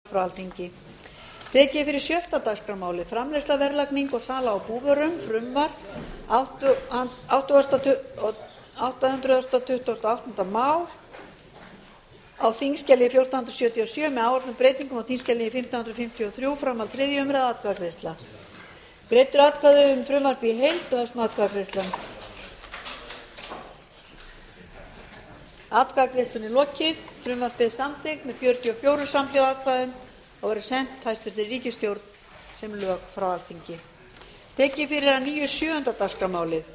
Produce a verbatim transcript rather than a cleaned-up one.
frá Alþingi. Tekið er fyrir sjötta dagskrármálið, framleiðsla, verðlagning og sala á búvörum, frumvarp, átta hundruð tuttugustu og áttunda mál á þingskjali fjórtán hundruð sjötíu og sjö með áorðnum breytingum á þingskjali fimmtán hundruð fimmtíu og þrjú, framhald þriðju umræðu, atkvæðagreiðsla. Greidd eru atkvæði um frumvarpið í heild og hefst nú atkvæðagreiðslan. Atkvæðagreiðslunni lokið. Frumvarpið er samþykkt með fjörutíu og fjórum samhljóða atkvæðum og verður sent hæstvirtri ríkisstjórn sem lög frá Alþingi. Tekið fyrir að nýju sjöunda dagskrármálið,